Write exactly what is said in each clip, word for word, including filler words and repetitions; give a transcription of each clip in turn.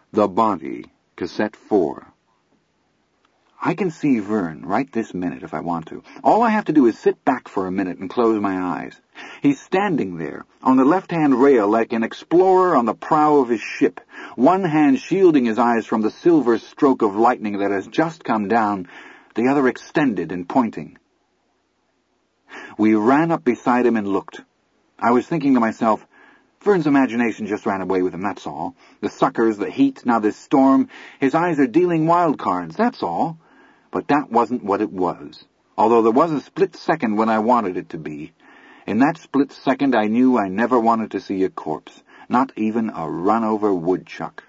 The Body, Cassette four. I can see Vern right this minute if I want to. All I have to do is sit back for a minute and close my eyes. He's standing there, on the left-hand rail like an explorer on the prow of his ship, one hand shielding his eyes from the silver stroke of lightning that has just come down, the other extended and pointing. We ran up beside him and looked. I was thinking to myself, Vern's imagination just ran away with him, that's all. The suckers, the heat, now this storm, his eyes are dealing wild cards, that's all. But that wasn't what it was, although there was a split second when I wanted it to be. In that split second I knew I never wanted to see a corpse, not even a run-over woodchuck.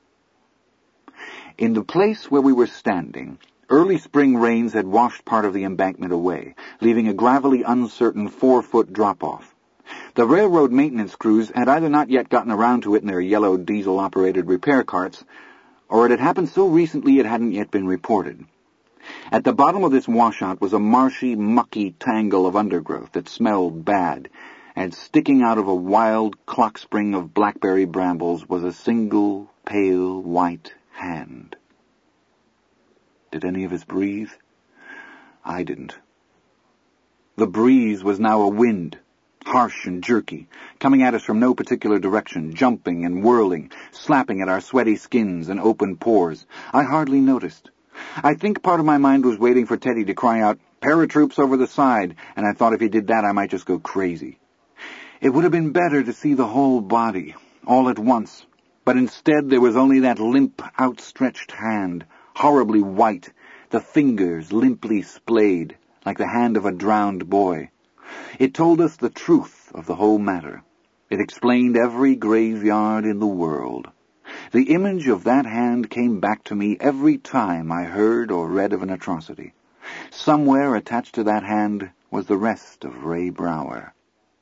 In the place where we were standing, early spring rains had washed part of the embankment away, leaving a gravelly, uncertain four-foot drop-off. The railroad maintenance crews had either not yet gotten around to it in their yellow diesel-operated repair carts, or it had happened so recently it hadn't yet been reported. At the bottom of this washout was a marshy, mucky tangle of undergrowth that smelled bad, and sticking out of a wild clock spring of blackberry brambles was a single, pale, white hand. Did any of us breathe? I didn't. The breeze was now a wind, harsh and jerky, coming at us from no particular direction, jumping and whirling, slapping at our sweaty skins and open pores. I hardly noticed. I think part of my mind was waiting for Teddy to cry out, "Paratroops over the side," and I thought if he did that I might just go crazy. It would have been better to see the whole body, all at once, but instead there was only that limp, outstretched hand, horribly white, the fingers limply splayed, like the hand of a drowned boy. It told us the truth of the whole matter. It explained every graveyard in the world. The image of that hand came back to me every time I heard or read of an atrocity. Somewhere attached to that hand was the rest of Ray Brower.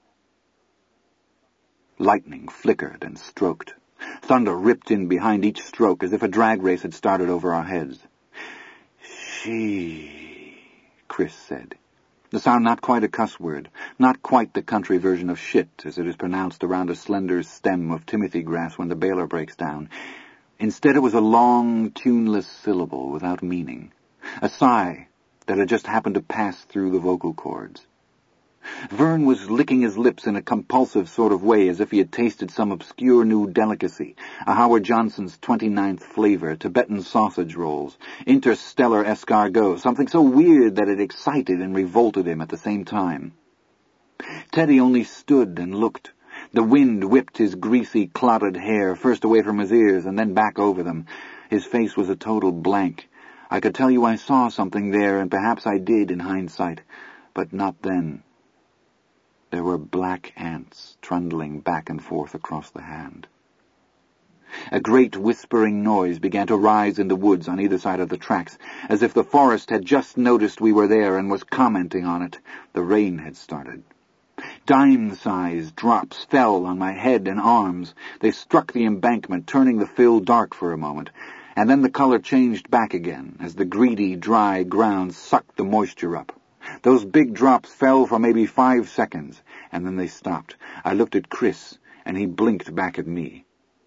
Lightning flickered and stroked. Thunder ripped in behind each stroke as if a drag race had started over our heads. "She," Chris said. The sound not quite a cuss word, not quite the country version of shit as it is pronounced around a slender stem of timothy grass when the baler breaks down. Instead it was a long, tuneless syllable without meaning, a sigh that had just happened to pass through the vocal cords. Vern was licking his lips in a compulsive sort of way as if he had tasted some obscure new delicacy, a Howard Johnson's twenty-ninth flavor, Tibetan sausage rolls, interstellar escargot, something so weird that it excited and revolted him at the same time. Teddy only stood and looked. The wind whipped his greasy, clotted hair, first away from his ears and then back over them. His face was a total blank. I could tell you I saw something there, and perhaps I did in hindsight, but not then. There were black ants trundling back and forth across the hand. A great whispering noise began to rise in the woods on either side of the tracks, as if the forest had just noticed we were there and was commenting on it. The rain had started. Dime-sized drops fell on my head and arms. They struck the embankment, turning the fill dark for a moment, and then the color changed back again as the greedy, dry ground sucked the moisture up. Those big drops fell for maybe five seconds, and then they stopped. I looked at Chris, and he blinked back at me.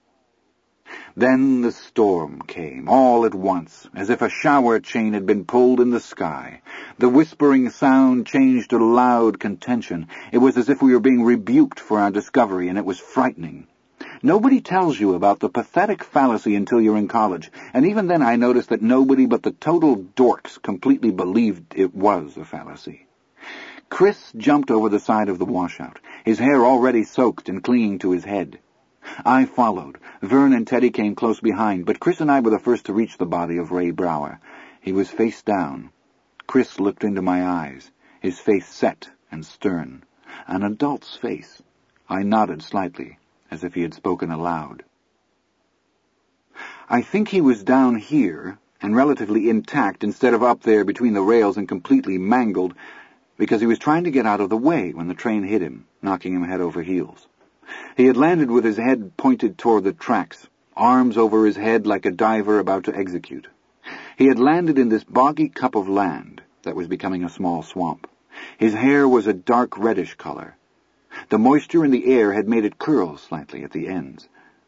Then the storm came, all at once, as if a shower chain had been pulled in the sky. The whispering sound changed to loud contention. It was as if we were being rebuked for our discovery, and it was frightening. Nobody tells you about the pathetic fallacy until you're in college, and even then I noticed that nobody but the total dorks completely believed it was a fallacy. Chris jumped over the side of the washout, his hair already soaked and clinging to his head. I followed. Vern and Teddy came close behind, but Chris and I were the first to reach the body of Ray Brower. He was face down. Chris looked into my eyes, his face set and stern. An adult's face. I nodded slightly, as if he had spoken aloud. I think he was down here, and relatively intact, instead of up there between the rails and completely mangled, because he was trying to get out of the way when the train hit him, knocking him head over heels. He had landed with his head pointed toward the tracks, arms over his head like a diver about to execute. He had landed in this boggy cup of land that was becoming a small swamp. His hair was a dark reddish color. The moisture in the air had made it curl slightly at the ends.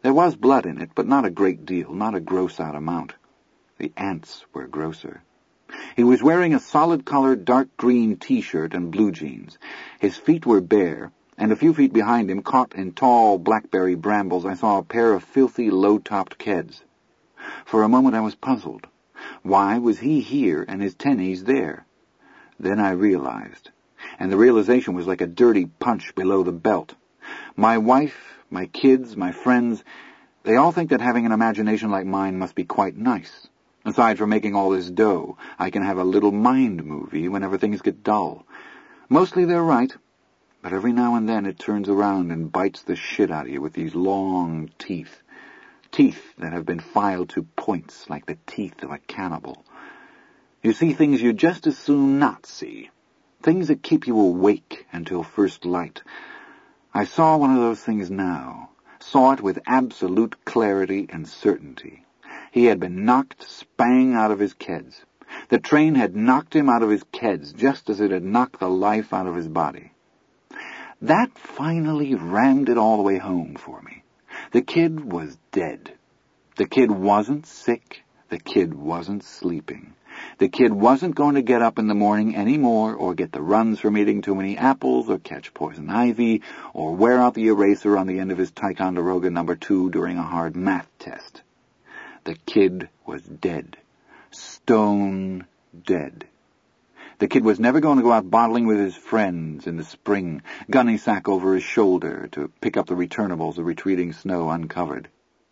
There was blood in it, but not a great deal, not a gross-out amount. The ants were grosser. He was wearing a solid-colored dark green T-shirt and blue jeans. His feet were bare, and a few feet behind him, caught in tall blackberry brambles, I saw a pair of filthy, low-topped keds. For a moment I was puzzled. Why was he here and his tennies there? Then I realized, and the realization was like a dirty punch below the belt. My wife, my kids, my friends, they all think that having an imagination like mine must be quite nice. Aside from making all this dough, I can have a little mind movie whenever things get dull. Mostly they're right, but every now and then it turns around and bites the shit out of you with these long teeth. Teeth that have been filed to points like the teeth of a cannibal. You see things you just as soon not see. Things that keep you awake until first light. I saw one of those things now. Saw it with absolute clarity and certainty. He had been knocked spang out of his keds. The train had knocked him out of his keds just as it had knocked the life out of his body. That finally rammed it all the way home for me. The kid was dead. The kid wasn't sick. The kid wasn't sleeping. The kid wasn't going to get up in the morning anymore or get the runs from eating too many apples or catch poison ivy or wear out the eraser on the end of his Ticonderoga number two during a hard math test. The kid was dead. Stone dead. The kid was never going to go out bottling with his friends in the spring, gunny sack over his shoulder to pick up the returnables of retreating snow uncovered.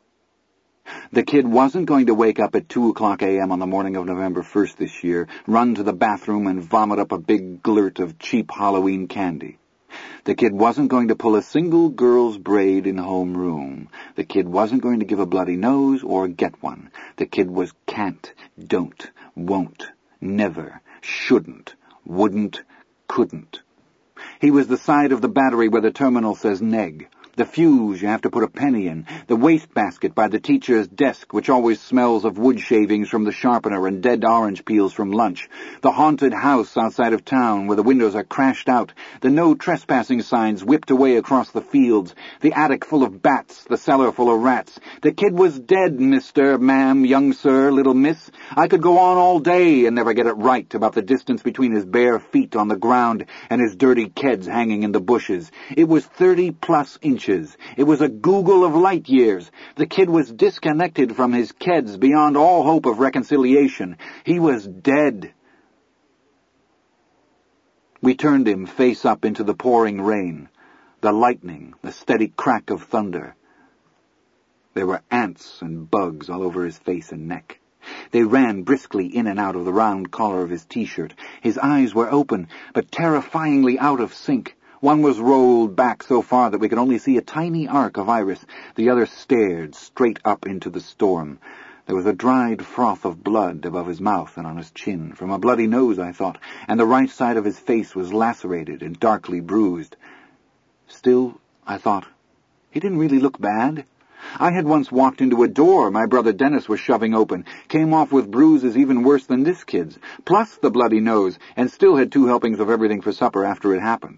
The kid wasn't going to wake up at two o'clock a.m. on the morning of November first this year, run to the bathroom and vomit up a big glurt of cheap Halloween candy. The kid wasn't going to pull a single girl's braid in homeroom. The kid wasn't going to give a bloody nose or get one. The kid was can't, don't, won't, never, shouldn't, wouldn't, couldn't. He was the side of the battery where the terminal says neg. The fuse you have to put a penny in, the wastebasket by the teacher's desk, which always smells of wood shavings from the sharpener and dead orange peels from lunch, the haunted house outside of town where the windows are crashed out, the no trespassing signs whipped away across the fields, the attic full of bats, the cellar full of rats. The kid was dead, mister, ma'am, young sir, little miss. I could go on all day and never get it right about the distance between his bare feet on the ground and his dirty keds hanging in the bushes. It was thirty-plus inches. It was a Google of light years. The kid was disconnected from his keds beyond all hope of reconciliation. He was dead. We turned him face up into the pouring rain, the lightning, the steady crack of thunder. There were ants and bugs all over his face and neck. They ran briskly in and out of the round collar of his T-shirt. His eyes were open, but terrifyingly out of sync. One was rolled back so far that we could only see a tiny arc of iris. The other stared straight up into the storm. There was a dried froth of blood above his mouth and on his chin, from a bloody nose, I thought, and the right side of his face was lacerated and darkly bruised. Still, I thought, he didn't really look bad. I had once walked into a door my brother Dennis was shoving open, came off with bruises even worse than this kid's, plus the bloody nose, and still had two helpings of everything for supper after it happened.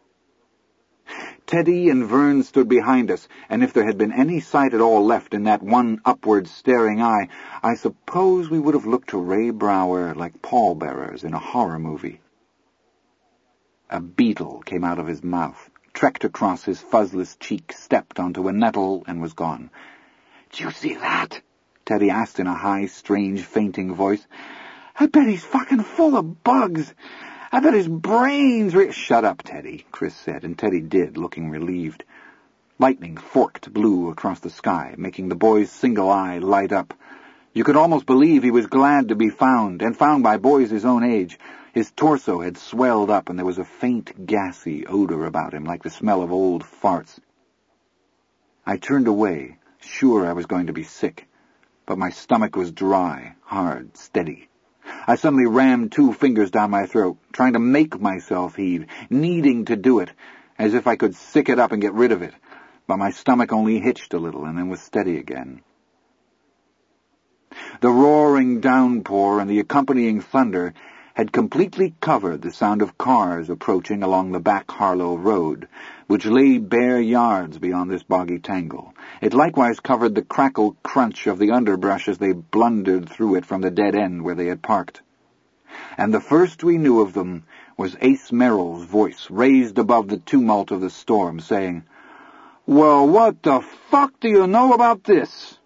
Teddy and Vern stood behind us, and if there had been any sight at all left in that one upward staring eye, I suppose we would have looked to Ray Brower like pallbearers in a horror movie. A beetle came out of his mouth, trekked across his fuzzless cheek, stepped onto a nettle, and was gone. "Did you see that?" Teddy asked in a high, strange, fainting voice. "I bet he's fucking full of bugs. I bet his brains re—" "Shut up, Teddy," Chris said, and Teddy did, looking relieved. Lightning forked blue across the sky, making the boy's single eye light up. You could almost believe he was glad to be found, and found by boys his own age. His torso had swelled up, and there was a faint, gassy odor about him, like the smell of old farts. I turned away, sure I was going to be sick, but my stomach was dry, hard, steady. I suddenly rammed two fingers down my throat, trying to make myself heave, needing to do it, as if I could sick it up and get rid of it. But my stomach only hitched a little and then was steady again. The roaring downpour and the accompanying thunder had completely covered the sound of cars approaching along the back Harlow Road, which lay bare yards beyond this boggy tangle. It likewise covered the crackled crunch of the underbrush as they blundered through it from the dead end where they had parked. And the first we knew of them was Ace Merrill's voice, raised above the tumult of the storm, saying, "Well, what the fuck do you know about this?"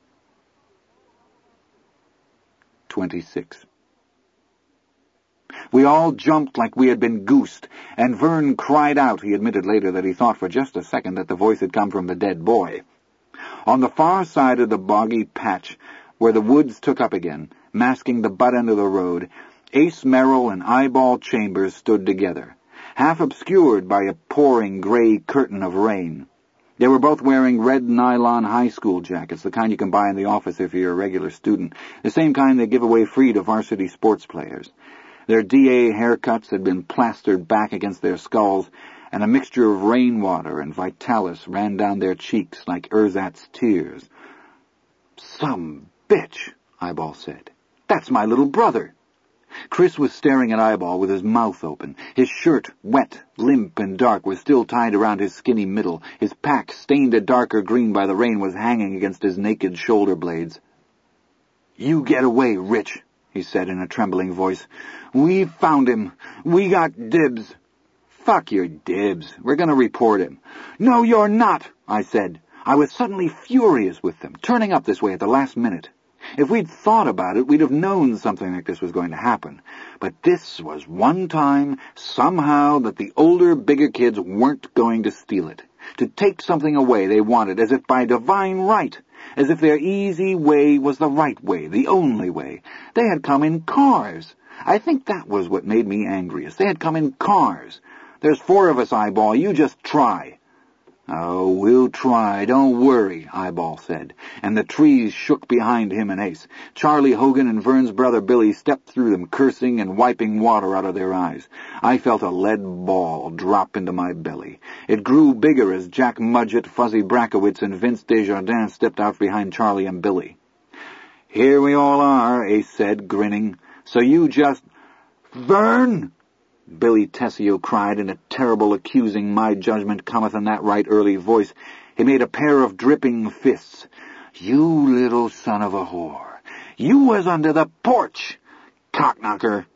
twenty-six. We all jumped like we had been goosed, and Vern cried out. He admitted later that he thought for just a second that the voice had come from the dead boy. On the far side of the boggy patch, where the woods took up again, masking the butt end of the road, Ace Merrill and Eyeball Chambers stood together, half obscured by a pouring gray curtain of rain. They were both wearing red nylon high school jackets, the kind you can buy in the office if you're a regular student, the same kind they give away free to varsity sports players. Their D A haircuts had been plastered back against their skulls, and a mixture of rainwater and Vitalis ran down their cheeks like ersatz tears. "Some bitch," Eyeball said. "That's my little brother." Chris was staring at Eyeball with his mouth open. His shirt, wet, limp, and dark, was still tied around his skinny middle. His pack, stained a darker green by the rain, was hanging against his naked shoulder blades. "You get away, Rich," he said in a trembling voice. "We found him. We got dibs." "Fuck your dibs. We're going to report him." "No, you're not," I said. I was suddenly furious with them, turning up this way at the last minute. If we'd thought about it, we'd have known something like this was going to happen. But this was one time, somehow, that the older, bigger kids weren't going to steal it. To take something away they wanted, as if by divine right. As if their easy way was the right way, the only way. They had come in cars. I think that was what made me angriest. They had come in cars. "There's four of us, Eyeball. You just try." "Oh, we'll try, don't worry," Eyeball said, and the trees shook behind him and Ace. Charlie Hogan and Vern's brother Billy stepped through them, cursing and wiping water out of their eyes. I felt a lead ball drop into my belly. It grew bigger as Jack Mudgett, Fuzzy Brackowitz, and Vince Desjardins stepped out behind Charlie and Billy. "Here we all are," Ace said, grinning. "So you just—" "Vern!" Billy Tessio cried in a terrible, accusing, my judgment cometh in that right early voice. He made a pair of dripping fists. "You little son of a whore! You was under the porch! Cockknocker!"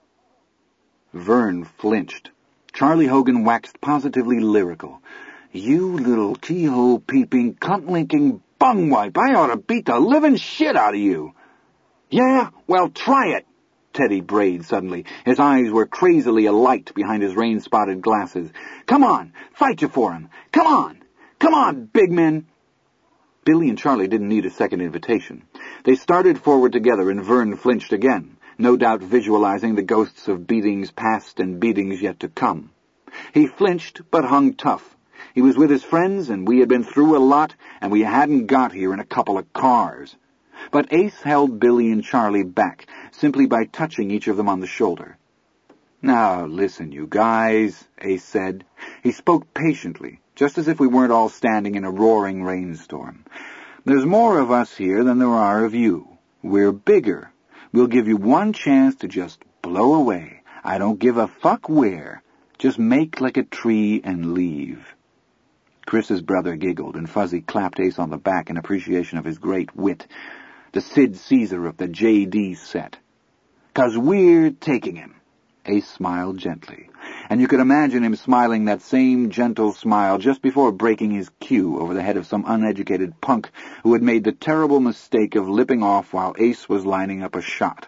Vern flinched. Charlie Hogan waxed positively lyrical. "You little keyhole peeping, cunt-linking bungwipe! I ought to beat the living shit out of you!" "Yeah? Well, try it!" Teddy brayed suddenly. His eyes were crazily alight behind his rain-spotted glasses. "Come on! Fight you for him! Come on! Come on, big men!" Billy and Charlie didn't need a second invitation. They started forward together, and Vern flinched again, no doubt visualizing the ghosts of beatings past and beatings yet to come. He flinched, but hung tough. He was with his friends, and we had been through a lot, and we hadn't got here in a couple of cars. But Ace held Billy and Charlie back, simply by touching each of them on the shoulder. "Now, listen, you guys," Ace said. He spoke patiently, just as if we weren't all standing in a roaring rainstorm. "There's more of us here than there are of you. We're bigger. We'll give you one chance to just blow away. I don't give a fuck where. Just make like a tree and leave." Chris's brother giggled, and Fuzzy clapped Ace on the back in appreciation of his great wit. The Sid Caesar of the J D set. "'Cause we're taking him." Ace smiled gently, and you could imagine him smiling that same gentle smile just before breaking his cue over the head of some uneducated punk who had made the terrible mistake of lipping off while Ace was lining up a shot.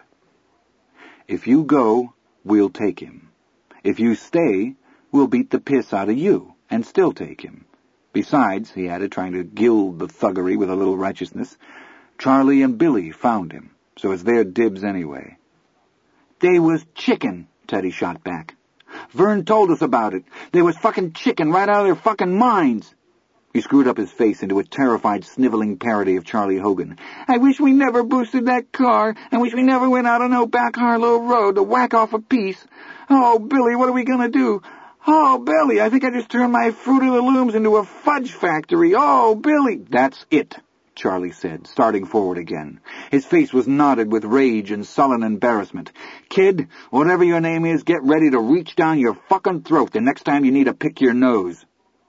"If you go, we'll take him. If you stay, we'll beat the piss out of you and still take him. Besides," he added, trying to gild the thuggery with a little righteousness, "Charlie and Billy found him, so it's their dibs anyway." "They was chicken," Teddy shot back. "Vern told us about it. They was fucking chicken right out of their fucking minds." He screwed up his face into a terrified, sniveling parody of Charlie Hogan. "I wish we never boosted that car. I wish we never went out on no back Harlow Road to whack off a piece. Oh, Billy, what are we gonna do? Oh, Billy, I think I just turned my Fruit of the Looms into a fudge factory. Oh, Billy." "That's it," Charlie said, starting forward again. His face was knotted with rage and sullen embarrassment. Kid, whatever your name is, get ready to reach down your fucking throat the next time you need to pick your nose.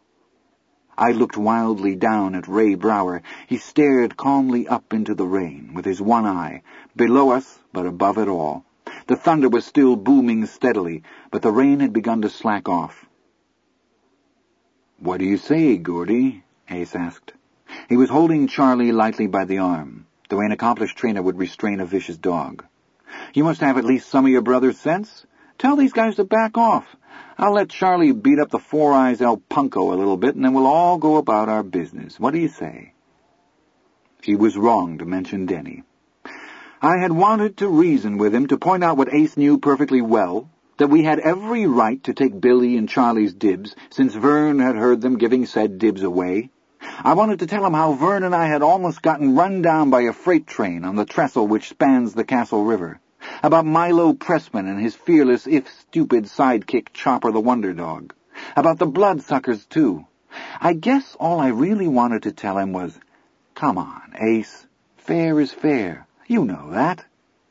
I looked wildly down at Ray Brower. He stared calmly up into the rain, with his one eye, below us, but above it all. The thunder was still booming steadily, but the rain had begun to slack off. "What do you say, Gordy?" Ace asked. He was holding Charlie lightly by the arm, the way an accomplished trainer would restrain a vicious dog. "You must have at least some of your brother's sense. Tell these guys to back off. I'll let Charlie beat up the Four Eyes El Punko a little bit, and then we'll all go about our business. What do you say?" He was wrong to mention Denny. I had wanted to reason with him, to point out what Ace knew perfectly well, that we had every right to take Billy and Charlie's dibs, since Vern had heard them giving said dibs away. I wanted to tell him how Vern and I had almost gotten run down by a freight train on the trestle which spans the Castle River, about Milo Pressman and his fearless, if stupid, sidekick Chopper the Wonder Dog, about the Bloodsuckers, too. I guess all I really wanted to tell him was, "Come on, Ace, fair is fair. You know that."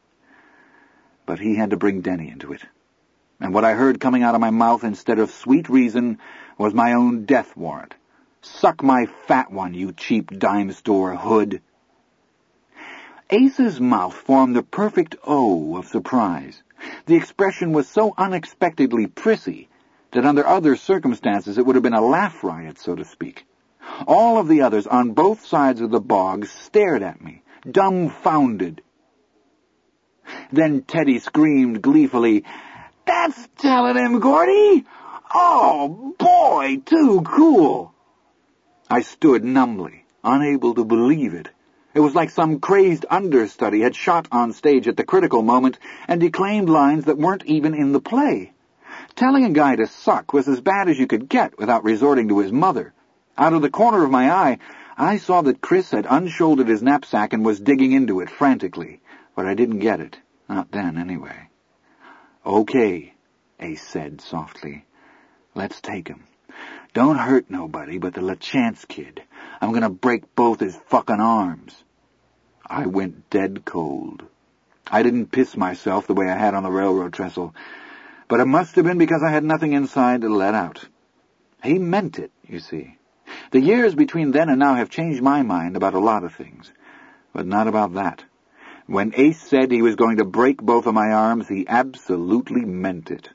But he had to bring Denny into it. And what I heard coming out of my mouth instead of sweet reason was my own death warrant. "Suck my fat one, you cheap dime store hood." Ace's mouth formed the perfect O of surprise. The expression was so unexpectedly prissy that under other circumstances it would have been a laugh riot, so to speak. All of the others on both sides of the bog stared at me, dumbfounded. Then Teddy screamed gleefully, "That's telling him, Gordy! Oh, boy, too cool!" I stood numbly, unable to believe it. It was like some crazed understudy had shot on stage at the critical moment and declaimed lines that weren't even in the play. Telling a guy to suck was as bad as you could get without resorting to his mother. Out of the corner of my eye, I saw that Chris had unshouldered his knapsack and was digging into it frantically, but I didn't get it. Not then, anyway. "Okay," Ace said softly. "Let's take him. Don't hurt nobody but the LaChance kid. I'm gonna break both his fucking arms." I went dead cold. I didn't piss myself the way I had on the railroad trestle, but it must have been because I had nothing inside to let out. He meant it, you see. The years between then and now have changed my mind about a lot of things, but not about that. When Ace said he was going to break both of my arms, he absolutely meant it.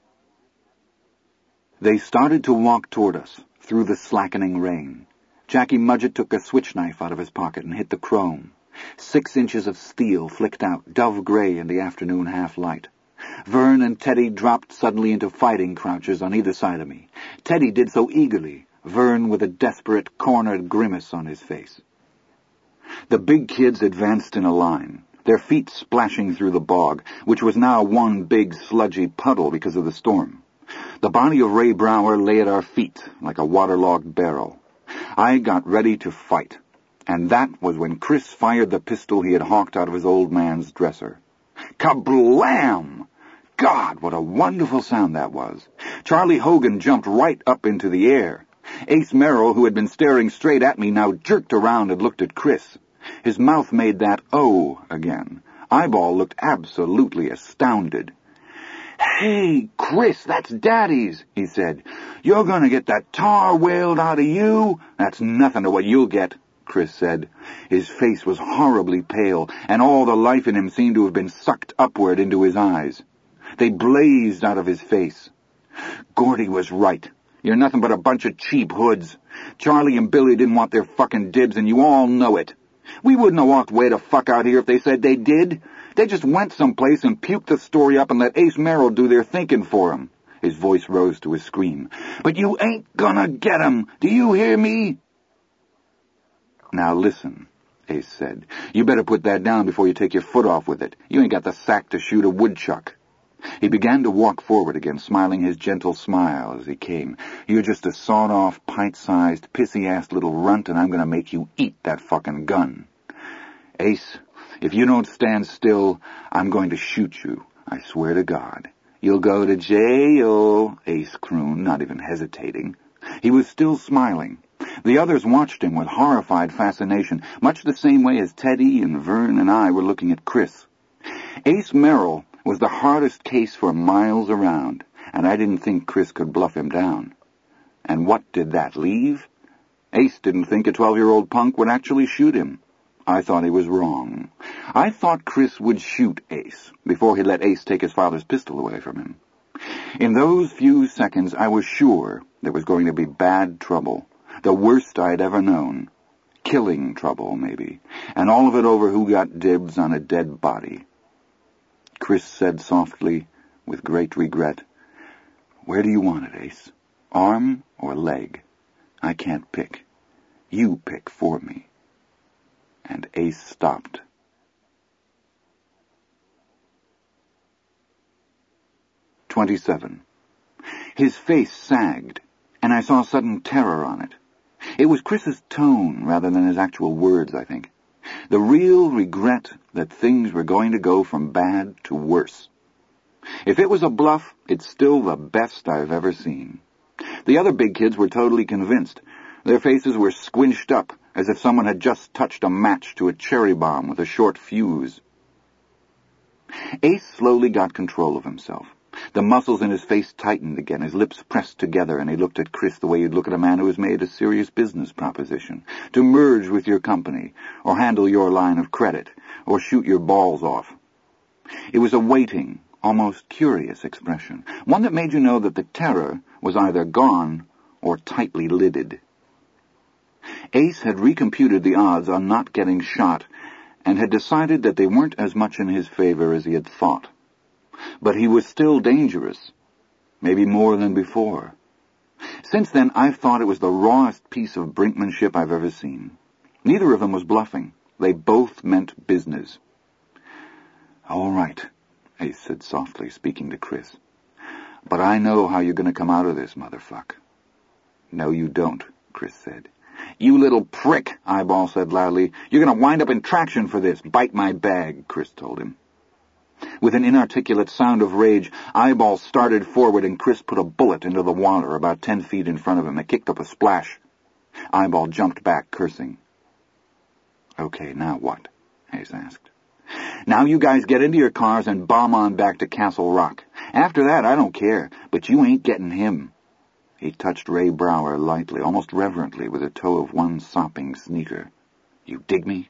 They started to walk toward us, through the slackening rain. Jackie Mudgett took a switch knife out of his pocket and hit the chrome. Six inches of steel flicked out, dove-gray in the afternoon half-light. Vern and Teddy dropped suddenly into fighting crouches on either side of me. Teddy did so eagerly, Vern with a desperate, cornered grimace on his face. The big kids advanced in a line, their feet splashing through the bog, which was now one big sludgy puddle because of the storm. The body of Ray Brower lay at our feet like a waterlogged barrel. I got ready to fight, and that was when Chris fired the pistol he had hawked out of his old man's dresser. Kablam! God, what a wonderful sound that was. Charlie Hogan jumped right up into the air. Ace Merrill, who had been staring straight at me, now jerked around and looked at Chris. His mouth made that O again. Eyeball looked absolutely astounded. "Hey, Chris, that's Daddy's," he said. "You're going to get that tar wailed out of you? That's nothing to what you'll get," Chris said. His face was horribly pale, and all the life in him seemed to have been sucked upward into his eyes. They blazed out of his face. "Gordy was right. You're nothing but a bunch of cheap hoods. Charlie and Billy didn't want their fucking dibs, and you all know it. We wouldn't have walked way the fuck out here if they said they did. They just went someplace and puked the story up and let Ace Merrill do their thinking for 'em." His voice rose to a scream. "But you ain't gonna get 'em. Do you hear me?" "Now listen," Ace said. "You better put that down before you take your foot off with it. You ain't got the sack to shoot a woodchuck." He began to walk forward again, smiling his gentle smile as he came. "You're just a sawed-off, pint-sized, pissy-ass little runt, and I'm going to make you eat that fucking gun. Ace, if you don't stand still, I'm going to shoot you. I swear to God. You'll go to jail," Ace crooned, not even hesitating. He was still smiling, The others watched him with horrified fascination, much the same way as Teddy and Vern and I were looking at Chris. Ace Merrill was the hardest case for miles around, and I didn't think Chris could bluff him down. And what did that leave? Ace didn't think a twelve-year-old punk would actually shoot him. I thought he was wrong. I thought Chris would shoot Ace before he let Ace take his father's pistol away from him. In those few seconds, I was sure there was going to be bad trouble, the worst I'd ever known. Killing trouble, maybe, and all of it over who got dibs on a dead body. Chris said softly, with great regret, "Where do you want it, Ace? Arm or leg? I can't pick. You pick for me." And Ace stopped. Twenty-seven. His face sagged, and I saw sudden terror on it. It was Chris's tone rather than his actual words, I think. The real regret that things were going to go from bad to worse. If it was a bluff, it's still the best I've ever seen. The other big kids were totally convinced. Their faces were squinched up, as if someone had just touched a match to a cherry bomb with a short fuse. Ace slowly got control of himself. The muscles in his face tightened again, his lips pressed together, and he looked at Chris the way you'd look at a man who has made a serious business proposition, to merge with your company, or handle your line of credit, or shoot your balls off. It was a waiting, almost curious expression, one that made you know that the terror was either gone or tightly lidded. Ace had recomputed the odds on not getting shot, and had decided that they weren't as much in his favor as he had thought. But he was still dangerous, maybe more than before. Since then, I've thought it was the rawest piece of brinkmanship I've ever seen. Neither of them was bluffing. They both meant business. "All right," Ace said softly, speaking to Chris. "But I know how you're going to come out of this, motherfuck." "No, you don't," Chris said. "You little prick," Eyeball said loudly. "You're going to wind up in traction for this. Bite my bag," Chris told him. With an inarticulate sound of rage, Eyeball started forward and Chris put a bullet into the water about ten feet in front of him. It kicked up a splash. Eyeball jumped back, cursing. "Okay, now what?" Ace asked. "Now you guys get into your cars and bomb on back to Castle Rock. After that, I don't care, but you ain't getting him." He touched Ray Brower lightly, almost reverently, with the toe of one sopping sneaker. "You dig me?"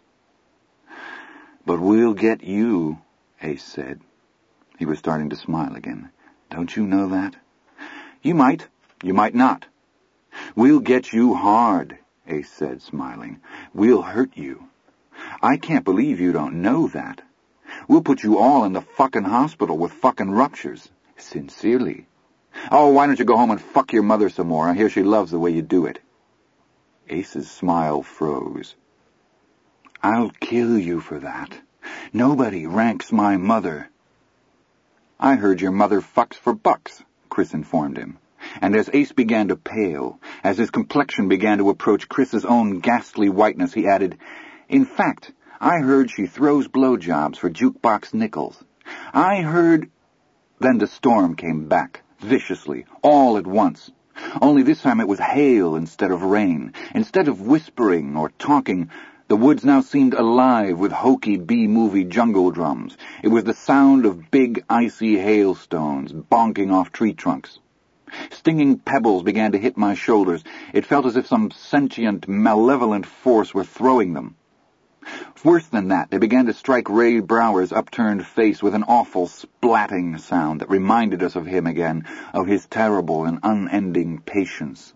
"But we'll get you," Ace said. He was starting to smile again. "Don't you know that?" "You might. You might not." "We'll get you hard," Ace said, smiling. "We'll hurt you. I can't believe you don't know that. We'll put you all in the fucking hospital with fucking ruptures. Sincerely. Oh, why don't you go home and fuck your mother some more? I hear she loves the way you do it." Ace's smile froze. "I'll kill you for that. Nobody ranks my mother." "I heard your mother fucks for bucks," Chris informed him. And as Ace began to pale, as his complexion began to approach Chris's own ghastly whiteness, he added, "In fact, I heard she throws blowjobs for jukebox nickels. I heard—" Then the storm came back, viciously, all at once. Only this time it was hail instead of rain. Instead of whispering or talking, the woods now seemed alive with hokey B-movie jungle drums. It was the sound of big, icy hailstones bonking off tree trunks. Stinging pebbles began to hit my shoulders. It felt as if some sentient, malevolent force were throwing them. Worse than that, they began to strike Ray Brower's upturned face with an awful splatting sound that reminded us of him again, of his terrible and unending patience.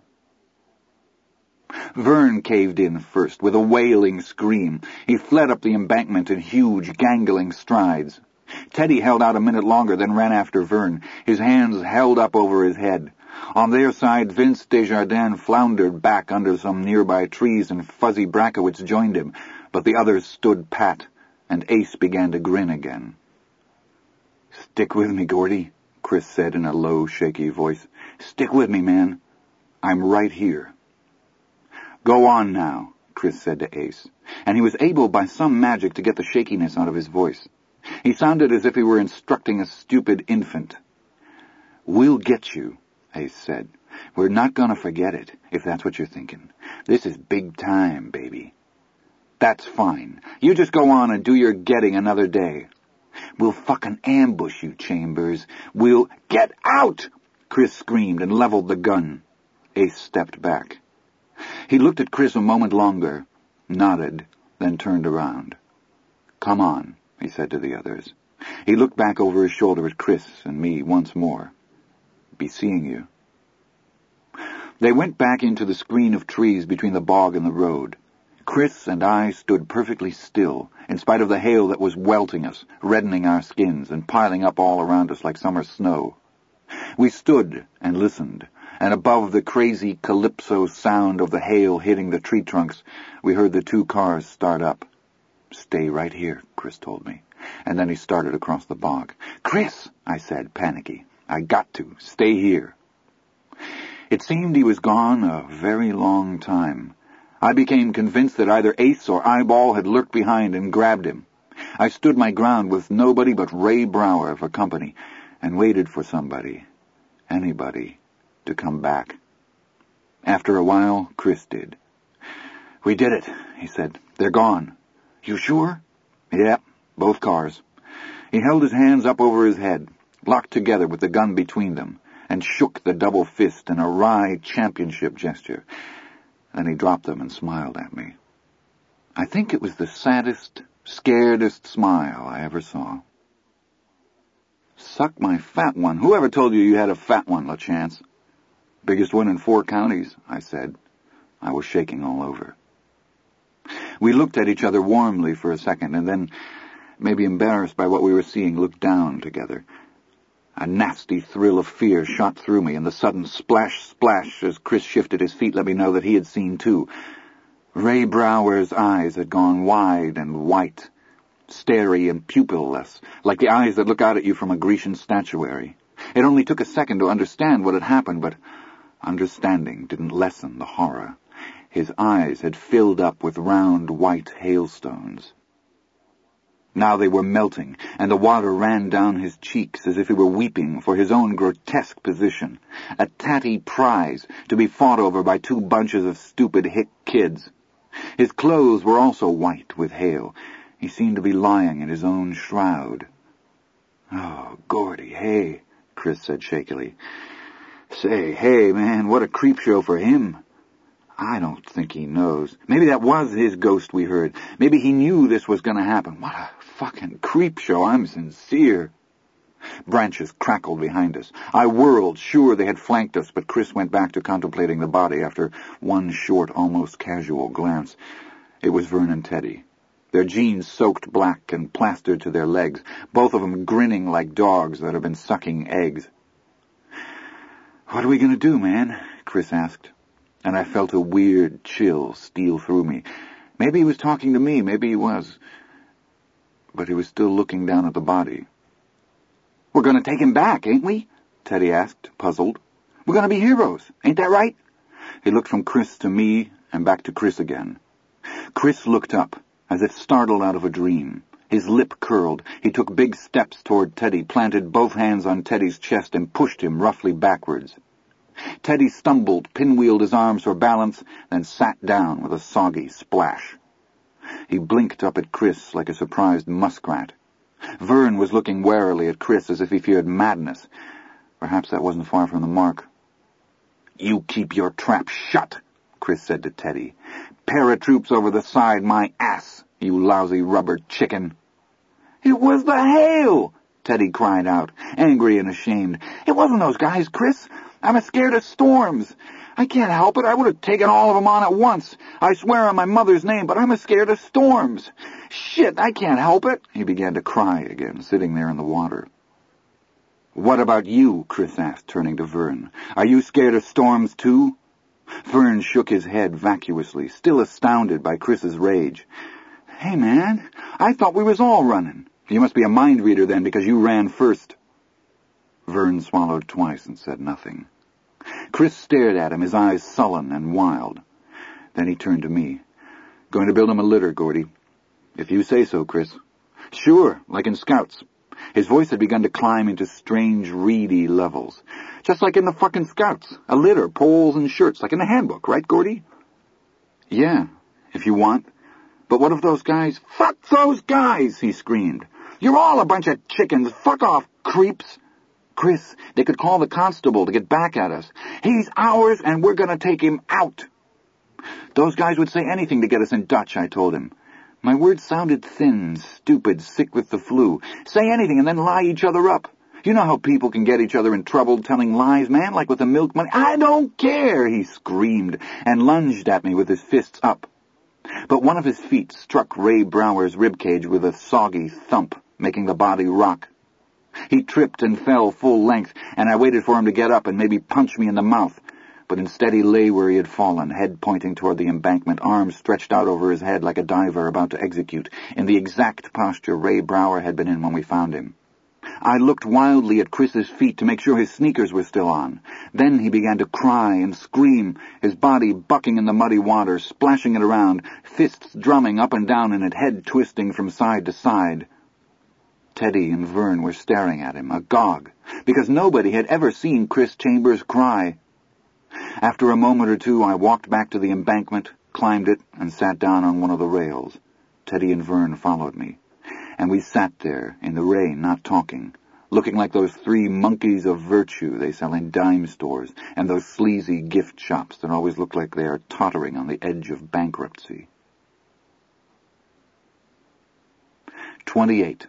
Vern caved in first, with a wailing scream. He fled up the embankment in huge, gangling strides. Teddy held out a minute longer, then ran after Vern, his hands held up over his head. On their side, Vince Desjardins floundered back under some nearby trees, and Fuzzy Brackowitz joined him, but the others stood pat, and Ace began to grin again. "Stick with me, Gordy," Chris said in a low, shaky voice. "Stick with me, man. I'm right here." "Go on now," Chris said to Ace, and he was able by some magic to get the shakiness out of his voice. He sounded as if he were instructing a stupid infant. "We'll get you," Ace said. We're not gonna forget it, if that's what you're thinking. This is big time, baby. That's fine. You just go on and do your getting another day. We'll fucking ambush you, Chambers. We'll... Get out! Chris screamed and leveled the gun. Ace stepped back. He looked at Chris a moment longer, nodded, then turned around. Come on, he said to the others. He looked back over his shoulder at Chris and me once more. Be seeing you. They went back into the screen of trees between the bog and the road. Chris and I stood perfectly still, in spite of the hail that was welting us, reddening our skins, and piling up all around us like summer snow. We stood and listened, and above the crazy calypso sound of the hail hitting the tree trunks, we heard the two cars start up. Stay right here, Chris told me, and then he started across the bog. Chris, I said, panicky, I got to. Stay here. It seemed he was gone a very long time. I became convinced that either Ace or Eyeball had lurked behind and grabbed him. I stood my ground with nobody but Ray Brower for company, and waited for somebody, anybody, to come back. After a while, Chris did. We did it, he said. They're gone. You sure? Yeah, both cars. He held his hands up over his head, locked together with the gun between them, and shook the double fist in a wry championship gesture. Then he dropped them and smiled at me. I think it was the saddest, scaredest smile I ever saw. Suck my fat one. Whoever told you you had a fat one, LaChance? Biggest one in four counties, I said. I was shaking all over. We looked at each other warmly for a second, and then, maybe embarrassed by what we were seeing, looked down together. A nasty thrill of fear shot through me, and the sudden splash, splash as Chris shifted his feet let me know that he had seen too. Ray Brower's eyes had gone wide and white, starry and pupil-less, like the eyes that look out at you from a Grecian statuary. It only took a second to understand what had happened, but understanding didn't lessen the horror. His eyes had filled up with round white hailstones. Now they were melting, and the water ran down his cheeks as if he were weeping for his own grotesque position, a tatty prize to be fought over by two bunches of stupid hick kids. His clothes were also white with hail. He seemed to be lying in his own shroud. Oh, Gordy, hey, Chris said shakily. Say, hey, man, what a creep show for him. I don't think he knows. Maybe that was his ghost we heard. Maybe he knew this was going to happen. What a fucking creep show. I'm sincere. Branches crackled behind us. I whirled, sure they had flanked us, but Chris went back to contemplating the body after one short, almost casual glance. It was Vern and Teddy. Their jeans soaked black and plastered to their legs, both of them grinning like dogs that have been sucking eggs. What are we going to do, man? Chris asked. And I felt a weird chill steal through me. Maybe he was talking to me, maybe he was. But he was still looking down at the body. We're going to take him back, ain't we? Teddy asked, puzzled. We're going to be heroes, ain't that right? He looked from Chris to me and back to Chris again. Chris looked up, as if startled out of a dream. His lip curled. He took big steps toward Teddy, planted both hands on Teddy's chest, and pushed him roughly backwards. Teddy stumbled, pinwheeled his arms for balance, then sat down with a soggy splash. He blinked up at Chris like a surprised muskrat. Vern was looking warily at Chris as if he feared madness. Perhaps that wasn't far from the mark. You keep your trap shut, Chris said to Teddy. Paratroops over the side, my ass, you lousy rubber chicken. It was the hail, Teddy cried out, angry and ashamed. It wasn't those guys, Chris. I'm scared of storms. I can't help it. I would have taken all of them on at once. I swear on my mother's name, but I'm scared of storms. Shit, I can't help it. He began to cry again, sitting there in the water. What about you? Chris asked, turning to Vern. Are you scared of storms, too? Vern shook his head vacuously, still astounded by Chris's rage. Hey, man, I thought we was all running. You must be a mind reader, then, because you ran first. Vern swallowed twice and said nothing. Chris stared at him, his eyes sullen and wild. Then he turned to me. Going to build him a litter, Gordy. If you say so, Chris. Sure, like in Scouts. His voice had begun to climb into strange, reedy levels. Just like in the fucking Scouts. A litter, poles and shirts, like in the handbook, right, Gordy? Yeah, if you want. But what if those guys... Fuck those guys, he screamed. You're all a bunch of chickens. Fuck off, creeps. Chris, they could call the constable to get back at us. He's ours and we're gonna take him out. Those guys would say anything to get us in Dutch, I told him. My words sounded thin, stupid, sick with the flu. Say anything and then lie each other up. You know how people can get each other in trouble telling lies, man, like with the milk money. I don't care, he screamed, and lunged at me with his fists up. But one of his feet struck Ray Brower's ribcage with a soggy thump, making the body rock. He tripped and fell full length, and I waited for him to get up and maybe punch me in the mouth. But instead he lay where he had fallen, head pointing toward the embankment, arms stretched out over his head like a diver about to execute, in the exact posture Ray Brower had been in when we found him. I looked wildly at Chris's feet to make sure his sneakers were still on. Then he began to cry and scream, his body bucking in the muddy water, splashing it around, fists drumming up and down in it, head twisting from side to side. Teddy and Vern were staring at him, agog, because nobody had ever seen Chris Chambers cry. After a moment or two, I walked back to the embankment, climbed it, and sat down on one of the rails. Teddy and Vern followed me, and we sat there in the rain, not talking, looking like those three monkeys of virtue they sell in dime stores and those sleazy gift shops that always look like they are tottering on the edge of bankruptcy. Twenty-eight.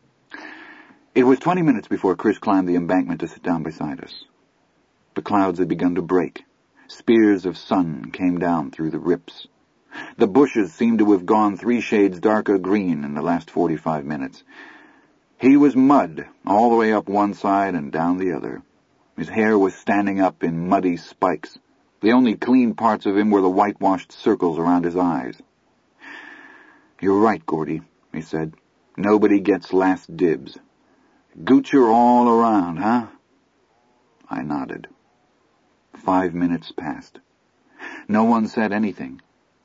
It was twenty minutes before Chris climbed the embankment to sit down beside us. The clouds had begun to break. Spears of sun came down through the rips. The bushes seemed to have gone three shades darker green in the last forty-five minutes. He was mud, all the way up one side and down the other. His hair was standing up in muddy spikes. The only clean parts of him were the whitewashed circles around his eyes. "You're right, Gordy," he said. "Nobody gets last dibs. Goocher all around, huh?" I nodded. Five minutes passed. No one said anything.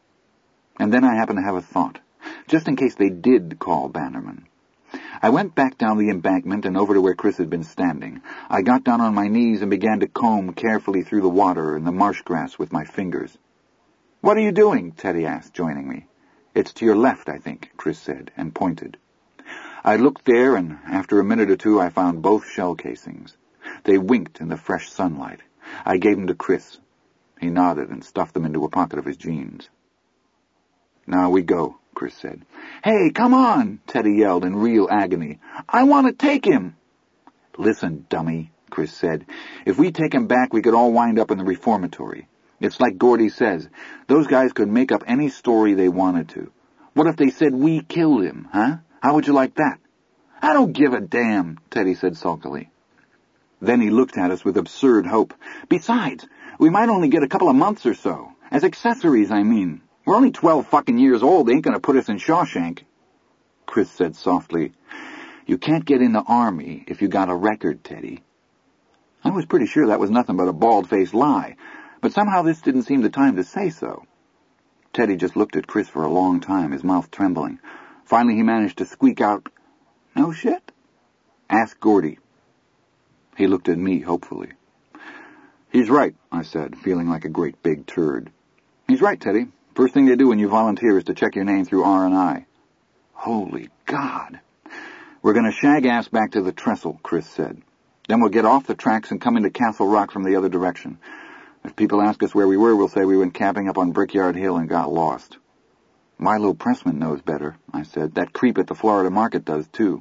And then I happened to have a thought, just in case they did call Bannerman. I went back down the embankment and over to where Chris had been standing. I got down on my knees and began to comb carefully through the water and the marsh grass with my fingers. "What are you doing?" Teddy asked, joining me. "It's to your left, I think," Chris said, and pointed. I looked there, and after a minute or two I found both shell casings. They winked in the fresh sunlight. I gave them to Chris. He nodded and stuffed them into a pocket of his jeans. "Now we go," Chris said. "Hey, come on!" Teddy yelled in real agony. "I want to take him!" "Listen, dummy," Chris said. "If we take him back, we could all wind up in the reformatory. It's like Gordy says. Those guys could make up any story they wanted to. What if they said we killed him, huh? How would you like that?" "I don't give a damn," Teddy said sulkily. Then he looked at us with absurd hope. "Besides, we might only get a couple of months or so. As accessories, I mean. We're only twelve fucking years old. They ain't gonna put us in Shawshank." Chris said softly, "You can't get in the army if you got a record, Teddy." I was pretty sure that was nothing but a bald-faced lie, but somehow this didn't seem the time to say so. Teddy just looked at Chris for a long time, his mouth trembling. Finally he managed to squeak out, "No shit? Ask Gordy." He looked at me hopefully. "He's right," I said, feeling like a great big turd. "He's right, Teddy. First thing they do when you volunteer is to check your name through R and I. "Holy God." "We're going to shag-ass back to the trestle," Chris said. "Then we'll get off the tracks and come into Castle Rock from the other direction. If people ask us where we were, we'll say we went camping up on Brickyard Hill and got lost." "Milo Pressman knows better," I said. "That creep at the Florida Market does, too."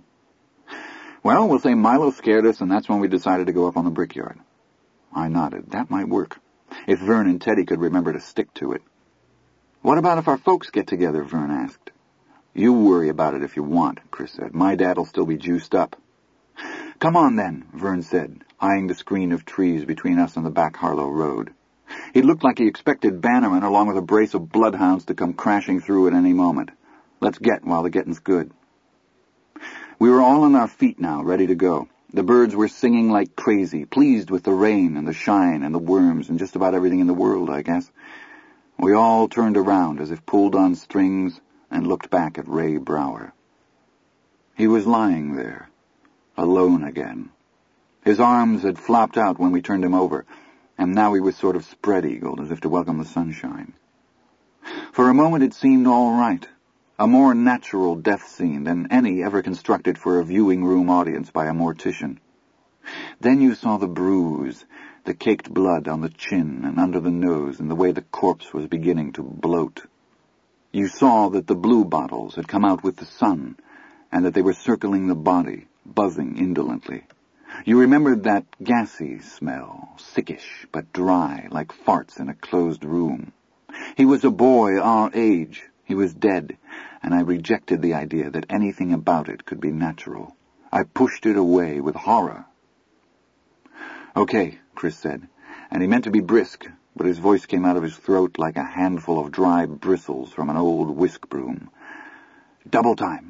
"Well, we'll say Milo scared us, and that's when we decided to go up on the Brickyard." I nodded. That might work, if Vern and Teddy could remember to stick to it. "What about if our folks get together?" Vern asked. "You worry about it if you want," Chris said. "My dad'll still be juiced up." "Come on, then," Vern said, eyeing the screen of trees between us and the back Harlow Road. He looked like he expected Bannerman along with a brace of bloodhounds to come crashing through at any moment. Let's get while the getting's good. We were all on our feet now, ready to go. The birds were singing like crazy, pleased with the rain and the shine and the worms and just about everything in the world, I guess. We all turned around as if pulled on strings and looked back at Ray Brower. He was lying there, alone again. His arms had flopped out when we turned him over, and now he was sort of spread-eagled, as if to welcome the sunshine. For a moment it seemed all right, a more natural death scene than any ever constructed for a viewing-room audience by a mortician. Then you saw the bruise, the caked blood on the chin and under the nose, and the way the corpse was beginning to bloat. You saw that the blue bottles had come out with the sun, and that they were circling the body, buzzing indolently. You remembered that gassy smell, sickish but dry, like farts in a closed room. He was a boy our age. He was dead, and I rejected the idea that anything about it could be natural. I pushed it away with horror. "Okay," Chris said, and he meant to be brisk, but his voice came out of his throat like a handful of dry bristles from an old whisk broom. "Double time."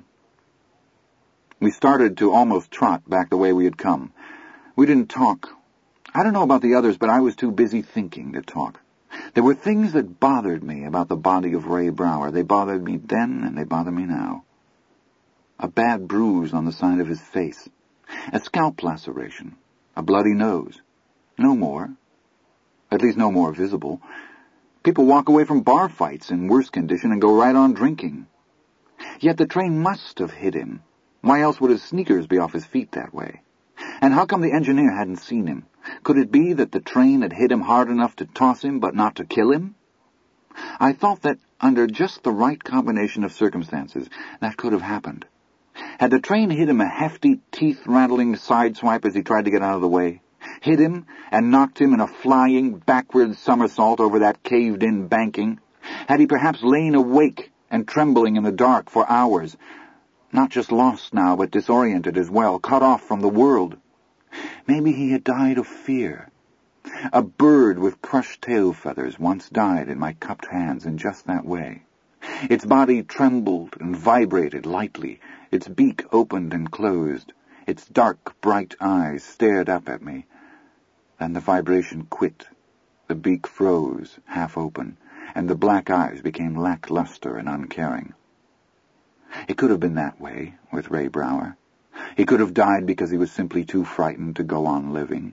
We started to almost trot back the way we had come. We didn't talk. I don't know about the others, but I was too busy thinking to talk. There were things that bothered me about the body of Ray Brower. They bothered me then, and they bother me now. A bad bruise on the side of his face. A scalp laceration. A bloody nose. No more. At least no more visible. People walk away from bar fights in worse condition and go right on drinking. Yet the train must have hit him. Why else would his sneakers be off his feet that way? And how come the engineer hadn't seen him? Could it be that the train had hit him hard enough to toss him, but not to kill him? I thought that under just the right combination of circumstances, that could have happened. Had the train hit him a hefty, teeth-rattling sideswipe as he tried to get out of the way, hit him and knocked him in a flying, backward somersault over that caved-in banking, had he perhaps lain awake and trembling in the dark for hours, not just lost now, but disoriented as well, cut off from the world? Maybe he had died of fear. A bird with crushed tail feathers once died in my cupped hands in just that way. Its body trembled and vibrated lightly, its beak opened and closed, its dark, bright eyes stared up at me. Then the vibration quit, the beak froze, half open, and the black eyes became lackluster and uncaring. It could have been that way with Ray Brower. He could have died because he was simply too frightened to go on living.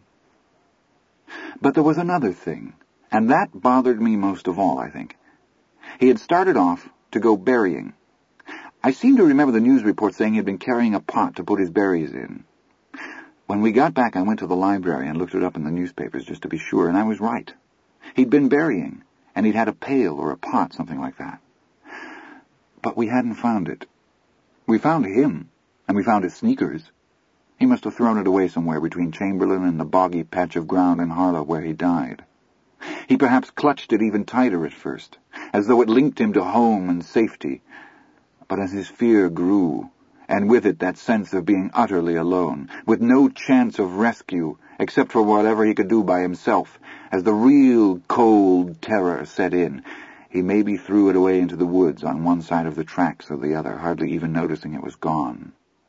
But there was another thing, and that bothered me most of all, I think. He had started off to go berrying. I seem to remember the news report saying he had been carrying a pot to put his berries in. When we got back, I went to the library and looked it up in the newspapers just to be sure, and I was right. He'd been berrying, and he'd had a pail or a pot, something like that. But we hadn't found it. We found him, and we found his sneakers. He must have thrown it away somewhere between Chamberlain and the boggy patch of ground in Harlow where he died. He perhaps clutched it even tighter at first, as though it linked him to home and safety. But as his fear grew, and with it that sense of being utterly alone, with no chance of rescue except for whatever he could do by himself, as the real cold terror set in, he maybe threw it away into the woods on one side of the tracks or the other, hardly even noticing it was gone.